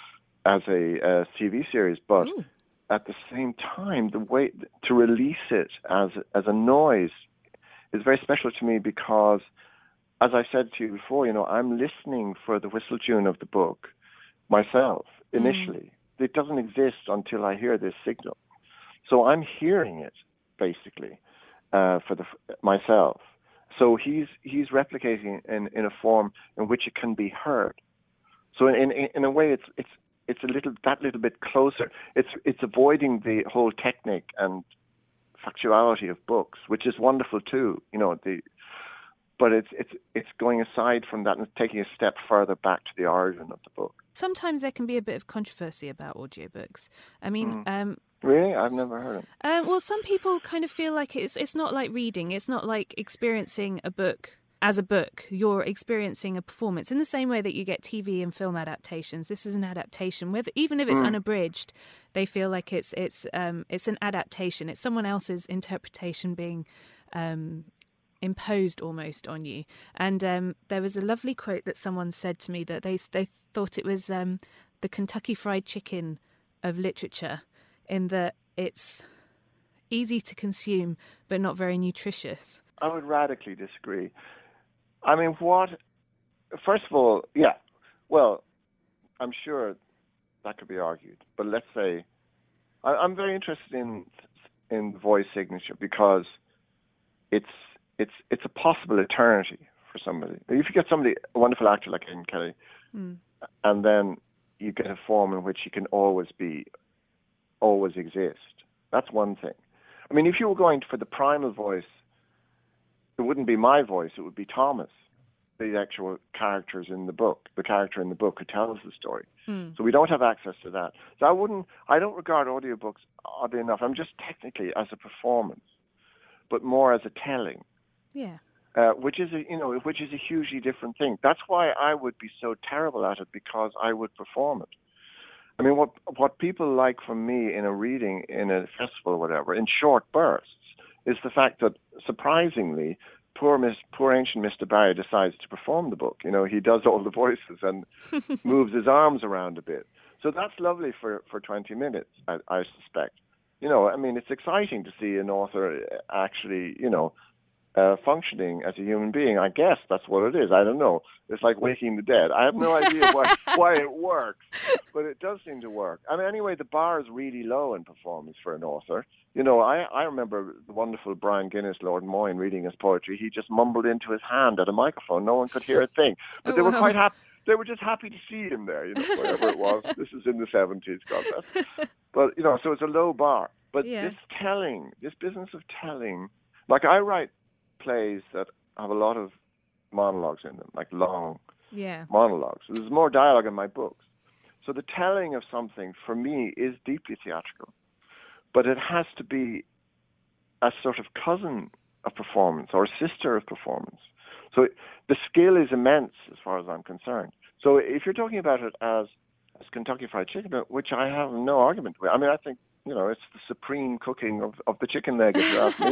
as a uh, T V series, but Ooh. At the same time, the way to release it as as a noise is very special to me, because, as I said to you before, you know, I'm listening for the whistle tune of the book myself initially. Mm. It doesn't exist until I hear this signal, so I'm hearing it basically uh, for the myself. So he's he's replicating in, in a form in which it can be heard. So in in, in a way, it's it's. It's a little that little bit closer. It's it's avoiding the whole technique and factuality of books, which is wonderful too. You know, the but it's it's it's going aside from that and taking a step further back to the origin of the book. Sometimes there can be a bit of controversy about audiobooks. I mean, mm. um, really, I've never heard it. Uh, well, some people kind of feel like it's it's not like reading. It's not like experiencing a book. As a book, you're experiencing a performance in the same way that you get T V and film adaptations. This is an adaptation, whether even if it's mm. unabridged, they feel like it's it's um, it's an adaptation. It's someone else's interpretation being um, imposed almost on you. And um, there was a lovely quote that someone said to me that they they thought it was um, the Kentucky Fried Chicken of literature, in that it's easy to consume but not very nutritious. I would radically disagree. I mean, what, first of all, yeah, well, I'm sure that could be argued, but let's say, I, I'm very interested in in voice signature, because it's it's it's a possible eternity for somebody. If you get somebody, a wonderful actor like Aidan Kelly, mm. and then you get a form in which he can always be, always exist, that's one thing. I mean, if you were going for the primal voice, it wouldn't be my voice, it would be Thomas, the actual characters in the book, the character in the book who tells the story. Mm. So we don't have access to that. So I wouldn't, I don't regard audiobooks, oddly enough, I'm just technically as a performance, but more as a telling. Yeah. Uh, which is a, you know, which is a hugely different thing. That's why I would be so terrible at it, because I would perform it. I mean, what what people like from me in a reading, in a festival or whatever, in short bursts, is the fact that, surprisingly, poor Miss, poor ancient Mister Barry decides to perform the book. You know, he does all the voices and moves his arms around a bit. So that's lovely for, for twenty minutes, I, I suspect. You know, I mean, it's exciting to see an author actually, you know, uh, functioning as a human being. I guess that's what it is. I don't know. It's like waking the dead. I have no idea why, why it works, but it does seem to work. I mean, anyway, the bar is really low in performance for an author. You know, I, I remember the wonderful Brian Guinness, Lord Moyne, reading his poetry. He just mumbled into his hand at a microphone. No one could hear a thing. But oh, they were wow. quite happy. They were just happy to see him there, you know, wherever it was. This is in the seventies, God bless. But, you know, so it's a low bar. But yeah. this telling, this business of telling, like I write plays that have a lot of monologues in them, like long yeah. monologues. There's more dialogue in my books. So the telling of something, for me, is deeply theatrical. But it has to be a sort of cousin of performance or a sister of performance. So the skill is immense as far as I'm concerned. So if you're talking about it as, as Kentucky Fried Chicken, which I have no argument with, I mean, I think, you know, it's the supreme cooking of, of the chicken leg, if you ask me,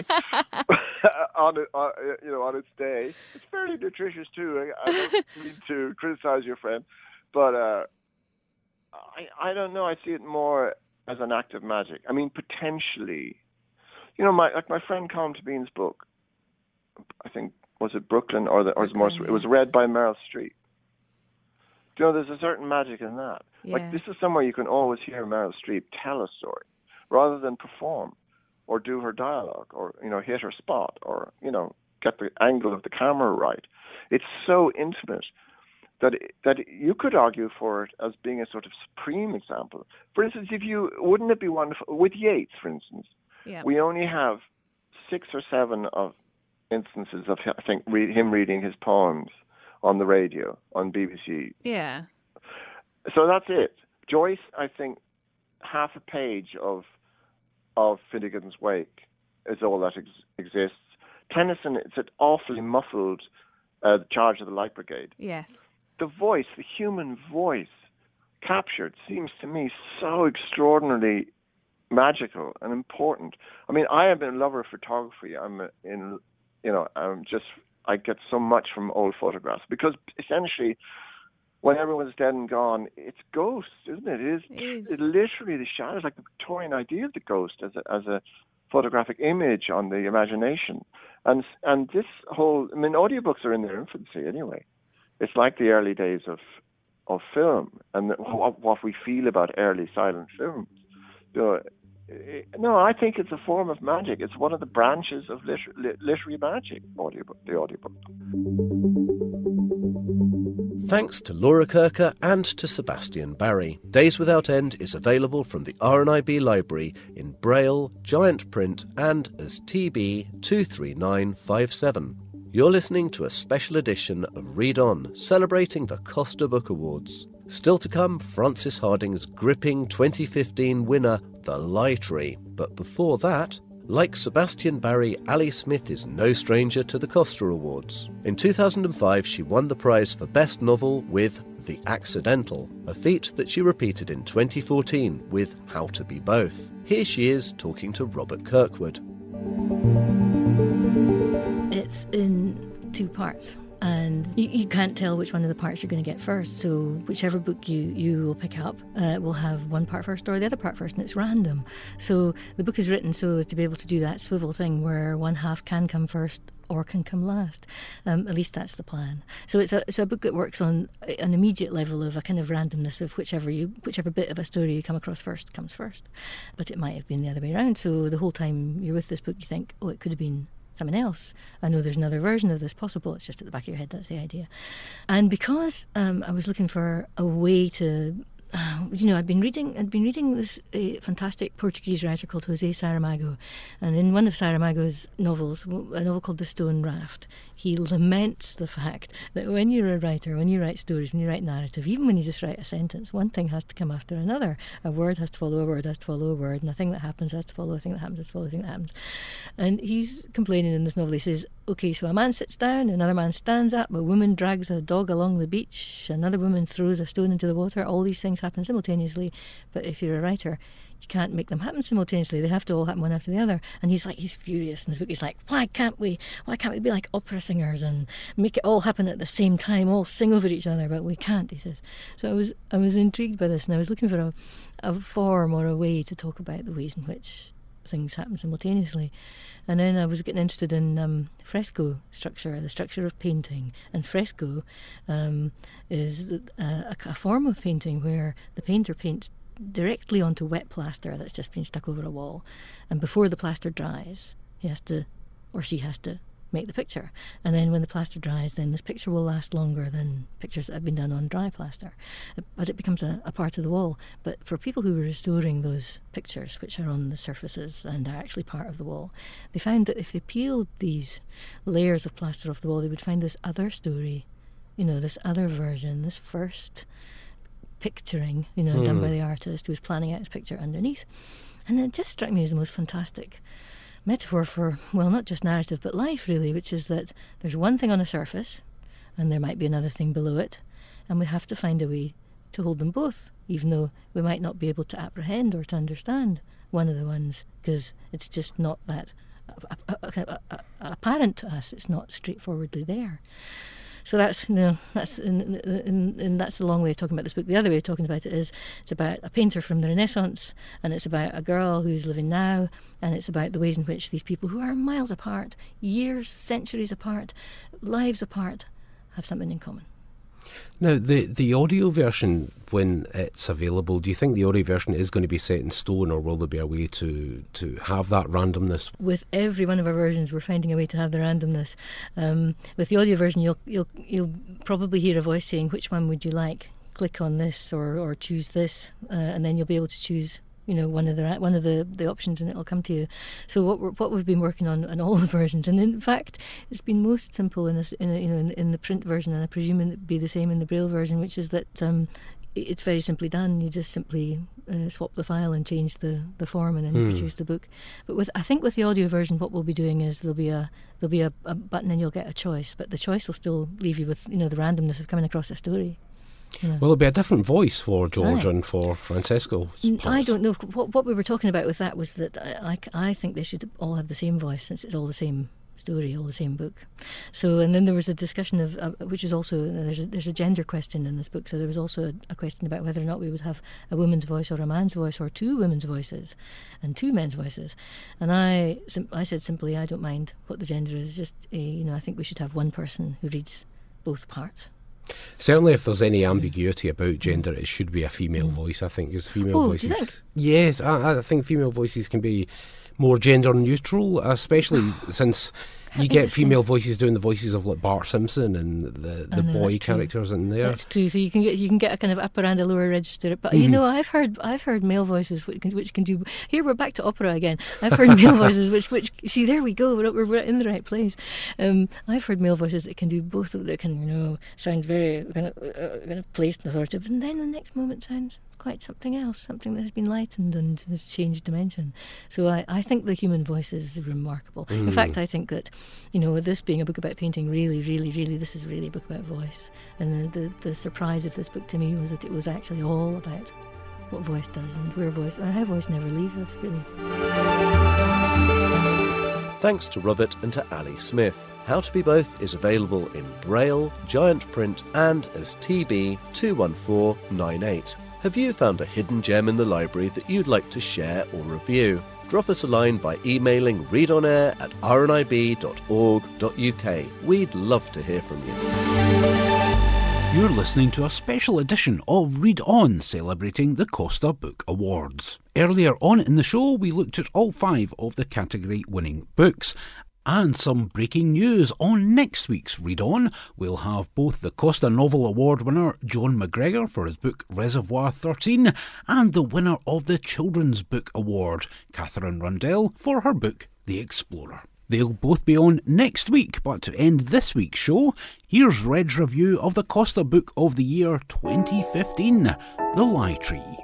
on, it, on, you know, on its day. It's fairly nutritious, too. I, I don't mean to criticize your friend, but uh, I, I don't know. I see it more as an act of magic. I mean, potentially, you know, my like my friend Colm Tóibín's book, I think, was it Brooklyn or, the, or Brooklyn, it, was more, it was read by Meryl Streep. You know, there's a certain magic in that. Yeah. Like, this is somewhere you can always hear Meryl Streep tell a story rather than perform or do her dialogue or, you know, hit her spot or, you know, get the angle of the camera right. It's so intimate that that you could argue for it as being a sort of supreme example. For instance, if you, wouldn't it be wonderful, with Yeats, for instance, yeah. we only have six or seven of instances of, I think, read, him reading his poems on the radio, on B B C. Yeah. So that's it. Joyce, I think, half a page of of Finnegan's Wake is all that ex- exists. Tennyson, it's an awfully muffled uh, Charge of the Light Brigade. Yes. The voice, the human voice captured seems to me so extraordinarily magical and important. I mean, I am a lover of photography. I'm a, in, you know, I'm just, I get so much from old photographs because essentially, when everyone's dead and gone, it's ghosts, isn't it? It is, it is. It literally the shadows, like the Victorian idea of the ghost as a, as a photographic image on the imagination. And and this whole, I mean, audiobooks are in their infancy anyway. It's like the early days of of film and what, what we feel about early silent films. So, no, I think it's a form of magic. It's one of the branches of liter- literary magic, audiobook, the audiobook. Thanks to Laura Kirker and to Sebastian Barry. Days Without End is available from the R N I B library in Braille, giant print and as T B two three nine five seven. You're listening to a special edition of Read On, celebrating the Costa Book Awards. Still to come, Frances Hardinge's gripping twenty fifteen winner, The Lightree. But before that, like Sebastian Barry, Ali Smith is no stranger to the Costa Awards. In two thousand five, she won the prize for Best Novel with The Accidental, a feat that she repeated in twenty fourteen with How to Be Both. Here she is talking to Robert Kirkwood. It's in two parts. And you, you can't tell which one of the parts you're going to get first. So whichever book you, you will pick up uh, will have one part first or the other part first, and it's random. So the book is written so as to be able to do that swivel thing where one half can come first or can come last. Um, at least that's the plan. So it's a it's a book that works on an immediate level of a kind of randomness of whichever you whichever bit of a story you come across first comes first. But it might have been the other way around. So the whole time you're with this book, you think, oh, it could have been someone else. I know there's another version of this possible. It's just at the back of your head. That's the idea. And because um, I was looking for a way to, uh, you know, I'd been reading, I'd been reading this uh, fantastic Portuguese writer called José Saramago, and in one of Saramago's novels, a novel called The Stone Raft, he laments the fact that when you're a writer, when you write stories, when you write narrative, even when you just write a sentence, one thing has to come after another. A word has to follow a word, has to follow a word, and a thing that happens has to follow a thing that happens, has to follow a thing that happens. And he's complaining in this novel, he says, okay, so a man sits down, another man stands up, a woman drags a dog along the beach, another woman throws a stone into the water. All these things happen simultaneously, but if you're a writer, you can't make them happen simultaneously. They have to all happen one after the other. And he's like, he's furious in his book. He's like, why can't we, why can't we be like opera singers and make it all happen at the same time, all sing over each other? But we can't, he says. So I was, I was intrigued by this, and I was looking for a, a form or a way to talk about the ways in which things happen simultaneously. And then I was getting interested in um, fresco structure, the structure of painting. And fresco um, is a, a form of painting where the painter paints directly onto wet plaster that's just been stuck over a wall. And before the plaster dries, he has to, or she has to, make the picture. And then when the plaster dries, then this picture will last longer than pictures that have been done on dry plaster. But it becomes a, a part of the wall. But for people who were restoring those pictures, which are on the surfaces and are actually part of the wall, they found that if they peeled these layers of plaster off the wall, they would find this other story, you know, this other version, this first picturing, you know, mm. done by the artist who was planning out his picture underneath. And it just struck me as the most fantastic metaphor for, well, not just narrative, but life, really, which is that there's one thing on the surface, and there might be another thing below it, and we have to find a way to hold them both, even though we might not be able to apprehend or to understand one of the ones, because it's just not that apparent to us. It's not straightforwardly there. So that's, you know, that's in, in, in, that's the long way of talking about this book. The other way of talking about it is it's about a painter from the Renaissance, and it's about a girl who's living now, and it's about the ways in which these people who are miles apart, years, centuries apart, lives apart, have something in common. Now, the, the audio version, when it's available, do you think the audio version is going to be set in stone, or will there be a way to, to have that randomness? With every one of our versions, we're finding a way to have the randomness. Um, with the audio version, you'll you'll you'll probably hear a voice saying, which one would you like? Click on this or, or choose this, uh, and then you'll be able to choose, you know, one of the one of the, the options, and it'll come to you. So what we're, what we've been working on in all the versions, and in fact, it's been most simple in a, in a, you know in, in the print version, and I presume it'd be the same in the Braille version, which is that um, it's very simply done. You just simply uh, swap the file and change the, the form, and then you Hmm. produce the book. But with I think with the audio version, what we'll be doing is there'll be a there'll be a, a button, and you'll get a choice. But the choice will still leave you with, you know, the randomness of coming across a story. You know. Will it be a different voice for George Right. and for Francesco? I don't know. What, what we were talking about with that was that I, I, I think they should all have the same voice, since it's all the same story, all the same book. So, and then there was a discussion of, uh, which is also, uh, there's, a, there's a gender question in this book, so there was also a, a question about whether or not we would have a woman's voice or a man's voice, or two women's voices and two men's voices. And I, sim- I said simply, I don't mind what the gender is, just, uh, you know, I think we should have one person who reads both parts. Certainly, if there's any ambiguity about gender, it should be a female voice, I think, because female Oh, voices... do you think? Yes, I, I think female voices can be more gender neutral, especially since you get female voices doing the voices of like Bart Simpson and the, the know, boy that's true. characters in there. That's true. So you can get you can get a kind of upper and a lower register. But you Mhm. know, I've heard I've heard male voices which can, which can do. Here we're back to opera again. I've heard male voices which which see there we go. We're we're in the right place. Um, I've heard male voices that can do both. Of that can, you know, sound very kind of uh, kind of placed and authoritative, and then the next moment sounds quite something else, something that has been lightened and has changed dimension. So I, I think the human voice is remarkable. In Mm. fact, I think that, you know, with this being a book about painting, really, really, really, this is really a book about voice. And the, the, the surprise of this book to me was that it was actually all about what voice does and where voice, and how voice never leaves us, really. Thanks to Robert and to Ali Smith. How to Be Both is available in Braille, giant print and as T B two one four nine eight. Have you found a hidden gem in the library that you'd like to share or review? Drop us a line by emailing readonair at r n i b dot org dot u k. We'd love to hear from you. You're listening to a special edition of Read On, celebrating the Costa Book Awards. Earlier on in the show, we looked at all five of the category-winning books. And some breaking news on next week's Read On. We'll have both the Costa Novel Award winner John McGregor for his book Reservoir thirteen and the winner of the Children's Book Award, Catherine Rundell, for her book The Explorer. They'll both be on next week, but to end this week's show, here's Red's review of the Costa Book of the Year twenty fifteen, The Lie Tree.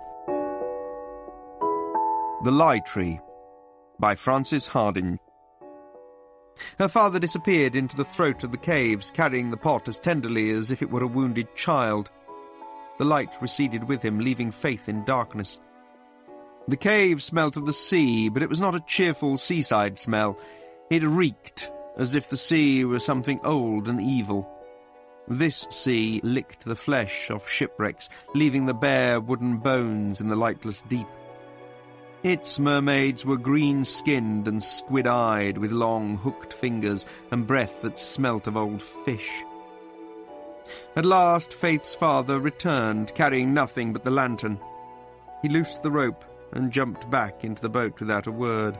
The Lie Tree by Frances Hardinge. Her father disappeared into the throat of the caves, carrying the pot as tenderly as if it were a wounded child. The light receded with him, leaving Faith in darkness. The cave smelt of the sea, but it was not a cheerful seaside smell. It reeked, as if the sea were something old and evil. This sea licked the flesh of shipwrecks, leaving the bare wooden bones in the lightless deep. Its mermaids were green-skinned and squid-eyed, with long, hooked fingers and breath that smelt of old fish. At last Faith's father returned, carrying nothing but the lantern. He loosed the rope and jumped back into the boat without a word.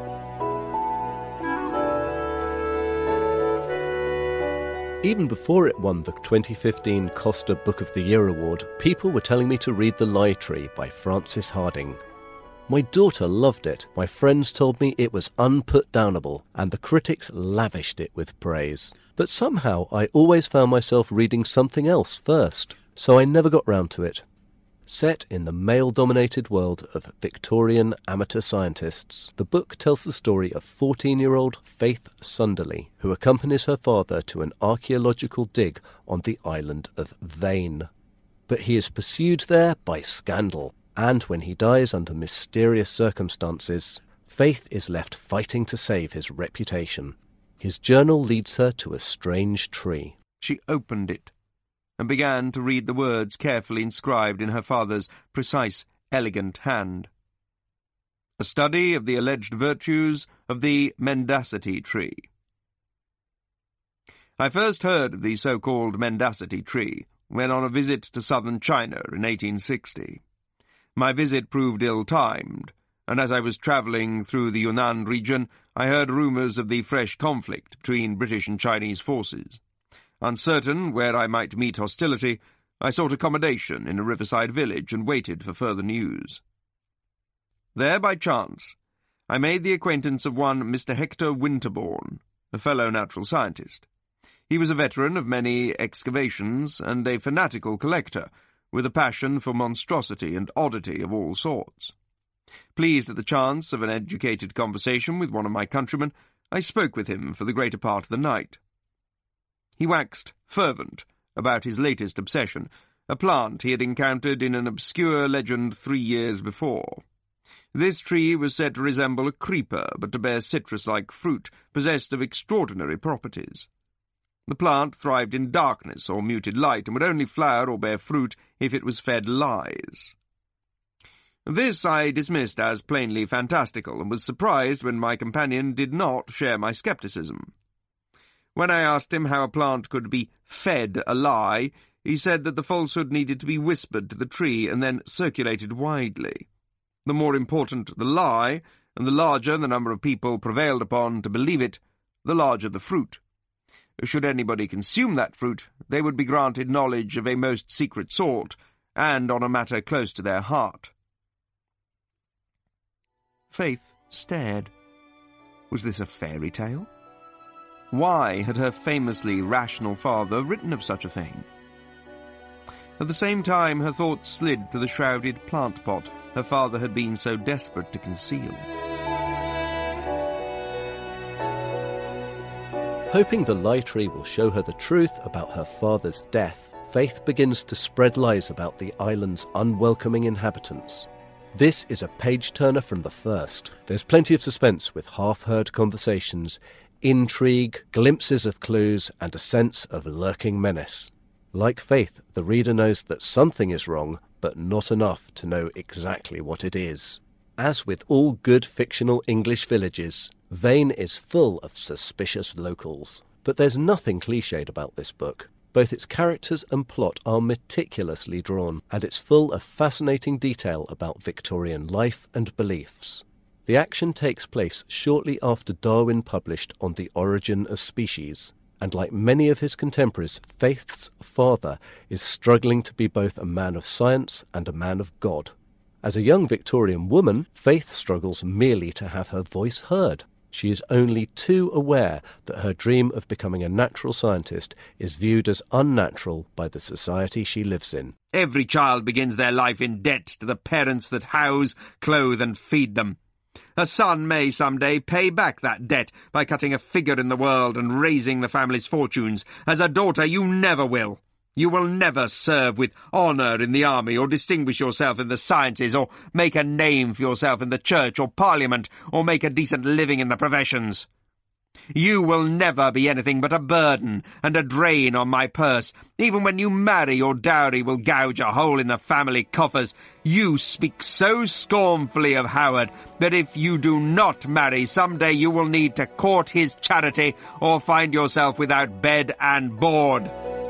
Even before it won the twenty fifteen Costa Book of the Year award, people were telling me to read The Lie Tree by Frances Hardinge. My daughter loved it, my friends told me it was unputdownable, and the critics lavished it with praise. But somehow I always found myself reading something else first, so I never got round to it. Set in the male-dominated world of Victorian amateur scientists, the book tells the story of fourteen-year-old Faith Sunderly, who accompanies her father to an archaeological dig on the island of Vane. But he is pursued there by scandal, and when he dies under mysterious circumstances, Faith is left fighting to save his reputation. His journal leads her to a strange tree. She opened it and began to read the words carefully inscribed in her father's precise, elegant hand. A study of the alleged virtues of the mendacity tree. I first heard of the so-called mendacity tree when on a visit to southern China in eighteen sixty. My visit proved ill-timed, and as I was travelling through the Yunnan region, I heard rumours of the fresh conflict between British and Chinese forces. Uncertain where I might meet hostility, I sought accommodation in a riverside village and waited for further news. There, by chance, I made the acquaintance of one Mister Hector Winterbourne, a fellow natural scientist. He was a veteran of many excavations and a fanatical collector, with a passion for monstrosity and oddity of all sorts. Pleased at the chance of an educated conversation with one of my countrymen, I spoke with him for the greater part of the night. He waxed fervent about his latest obsession, a plant he had encountered in an obscure legend three years before. This tree was said to resemble a creeper, but to bear citrus-like fruit, possessed of extraordinary properties. The plant thrived in darkness or muted light, and would only flower or bear fruit if it was fed lies. This I dismissed as plainly fantastical, and was surprised when my companion did not share my scepticism. When I asked him how a plant could be fed a lie, he said that the falsehood needed to be whispered to the tree and then circulated widely. The more important the lie, and the larger the number of people prevailed upon to believe it, the larger the fruit. Should anybody consume that fruit, they would be granted knowledge of a most secret sort, and on a matter close to their heart. Faith stared. Was this a fairy tale? Why had her famously rational father written of such a thing? At the same time, her thoughts slid to the shrouded plant pot her father had been so desperate to conceal. Hoping the lie tree will show her the truth about her father's death, Faith begins to spread lies about the island's unwelcoming inhabitants. This is a page-turner from the first. There's plenty of suspense with half-heard conversations, intrigue, glimpses of clues, and a sense of lurking menace. Like Faith, the reader knows that something is wrong, but not enough to know exactly what it is. As with all good fictional English villages, Vane is full of suspicious locals. But there's nothing cliched about this book. Both its characters and plot are meticulously drawn, and it's full of fascinating detail about Victorian life and beliefs. The action takes place shortly after Darwin published On the Origin of Species, and like many of his contemporaries, Faith's father is struggling to be both a man of science and a man of God. As a young Victorian woman, Faith struggles merely to have her voice heard. She is only too aware that her dream of becoming a natural scientist is viewed as unnatural by the society she lives in. Every child begins their life in debt to the parents that house, clothe and feed them. A son may some day pay back that debt by cutting a figure in the world and raising the family's fortunes. As a daughter, you never will. You will never serve with honour in the army, or distinguish yourself in the sciences, or make a name for yourself in the church or parliament, or make a decent living in the professions. You will never be anything but a burden and a drain on my purse. Even when you marry, your dowry will gouge a hole in the family coffers. You speak so scornfully of Howard that if you do not marry, someday you will need to court his charity or find yourself without bed and board.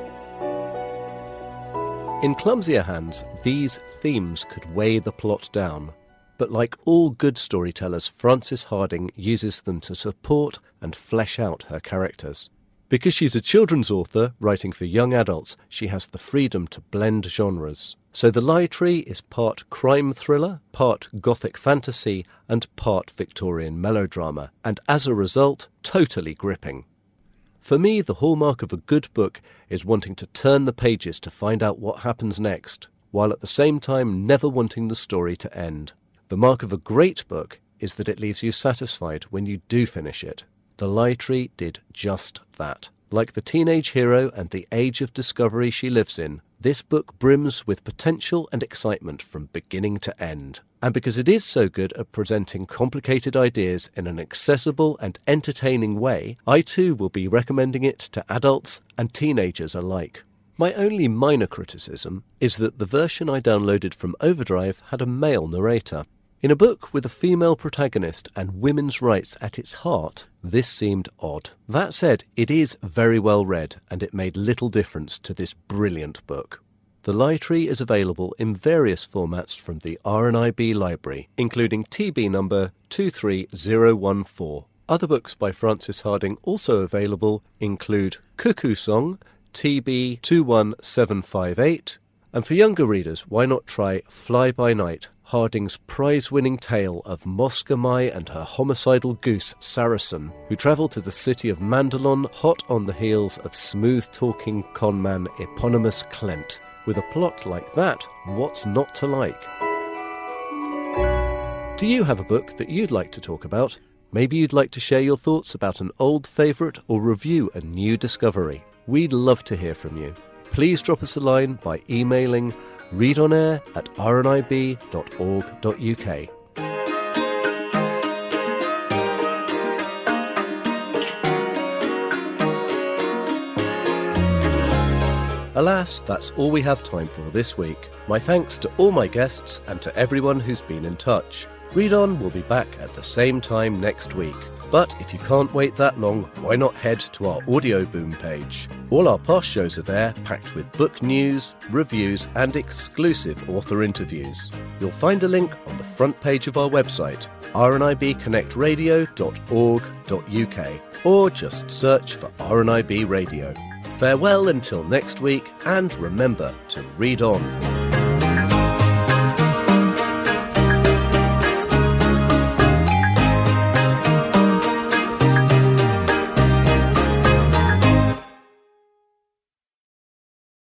In clumsier hands, these themes could weigh the plot down. But like all good storytellers, Frances Hardinge uses them to support and flesh out her characters. Because she's a children's author writing for young adults, she has the freedom to blend genres. So The Lie Tree is part crime thriller, part gothic fantasy, and part Victorian melodrama, and as a result, totally gripping. For me, the hallmark of a good book is wanting to turn the pages to find out what happens next, while at the same time never wanting the story to end. The mark of a great book is that it leaves you satisfied when you do finish it. The Lie Tree did just that. Like the teenage hero and the age of discovery she lives in, this book brims with potential and excitement from beginning to end. And because it is so good at presenting complicated ideas in an accessible and entertaining way, I too will be recommending it to adults and teenagers alike. My only minor criticism is that the version I downloaded from Overdrive had a male narrator. In a book with a female protagonist and women's rights at its heart, this seemed odd. That said, it is very well read, and it made little difference to this brilliant book. The Lie Tree is available in various formats from the R N I B library, including T B number two three zero one four. Other books by Frances Hardinge also available include Cuckoo Song, T B two one seven five eight, and for younger readers, why not try Fly By Night, Hardinge's prize-winning tale of Moskamai and her homicidal goose, Saracen, who travel to the city of Mandalon hot on the heels of smooth-talking conman Eponymous Clent. With a plot like that, what's not to like? Do you have a book that you'd like to talk about? Maybe you'd like to share your thoughts about an old favourite or review a new discovery. We'd love to hear from you. Please drop us a line by emailing readonair at r n i b dot org dot u k. Alas, that's all we have time for this week. My thanks to all my guests and to everyone who's been in touch. Read On will be back at the same time next week. But if you can't wait that long, why not head to our Audio Boom page? All our past shows are there, packed with book news, reviews, and exclusive author interviews. You'll find a link on the front page of our website, r n i b connect radio dot org dot u k, or just search for R N I B Radio. Farewell until next week, and remember to read on.